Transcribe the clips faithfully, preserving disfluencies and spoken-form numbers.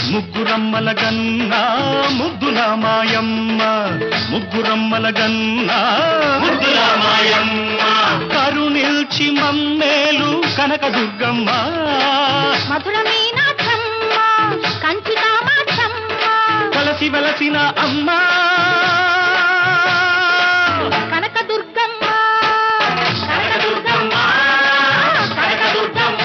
ముగ్గురమ్మల గన్నా ముద్దుల మాయమ్మ, ముగ్గురమ్మల గన్నా ముద్దుల మాయమ్మ, కరుణిల్చి మమ్మేలు కనకదుర్గమ్మ, మధుర మీనాక్షమ్మ కంచి కామాక్షమ్మ, కలసి వెలసిన అమ్మ కనకదుర్గమ్మ కనకదుర్గమ్మ కనకదుర్గమ్మ.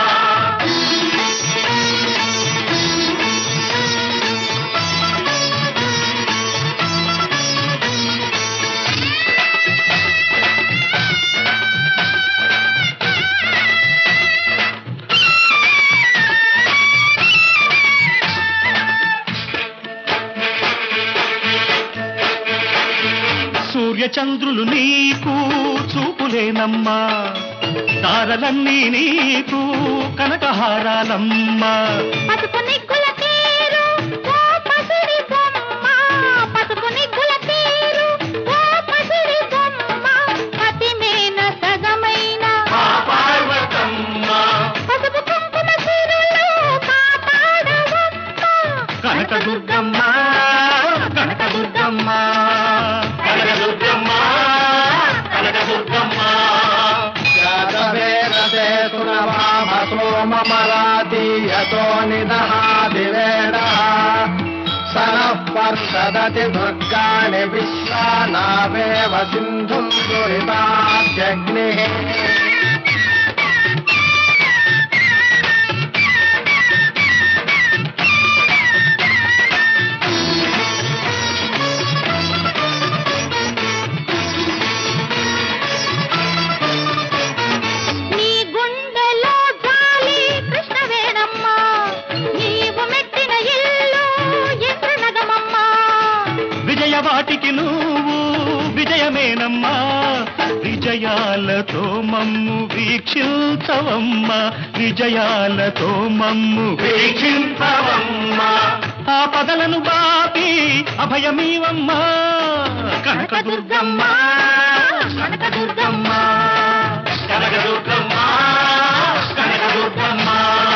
సూర్యచంద్రులు నీకు చూపులేనమ్మా, తారలన్నీ నీకు కనకహారాలమ్మా, పసుపు నిగ్గుల తీరు ఓ పసిడి బొమ్మ, పసుపు నిగ్గుల తీరు ఓ పసిడి బొమ్మ, పతిమేన సగమైన పార్వతమ్మ, పసుపు కుంకుమ సిరులు కాపాడవమ్మ, కనకదుర్గమ్మ కనకదుర్గమ్మ కనకదుర్గమ్మ కనకదుర్గమ్మ. యాదవేరదే సురవామసోమమరాతీయతో నిదహాదివేడః సనః పర్షదతి దుర్గాణి విశ్వానావేవ సింధుం దురితాద్యగ్నిః. నీ గుండెలో జాలి కృష్ణవేణమ్మ, నీవు మెట్టిన ఇల్లు ఇంద్రనగమమ్మ, విజయవాటికి నువ్వు విజయమేనమ్మా, విజయాలతో మమ్ము వీక్షించవమ్మ, విజయాలతో మమ్ము వీక్షించవమ్మ, ఆ పదలను బాపి అభయమీవమ్మ, కనకదుర్గమ్మ కనకదుర్గమ్మ కనకదుర్గమ్మ కనకదుర్గమ్మ.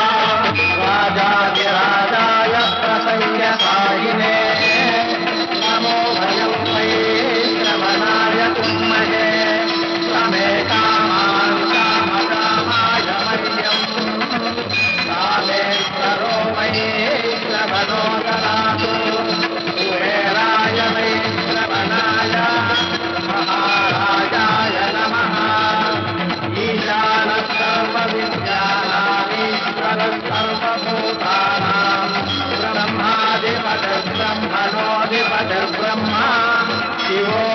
రాజాదిరాజాయ ప్రసయ్యసాయినే నమో భయం వై శ్రవణాయ తుమ్మహే సమే కామాన్ కామకామాయ మహ్యం కామేశ్వరో వై శ్రవణో దదాతు కుబేరాయ వై శ్రవణాయ మహారాజాయ నమః ఈశాన సర్వవిద్యానామీశ్వర సర్వభూతానాం బ్రహ్మాధిపతి బ్రహ్మణోధిపతి బ్రహ్మ శివో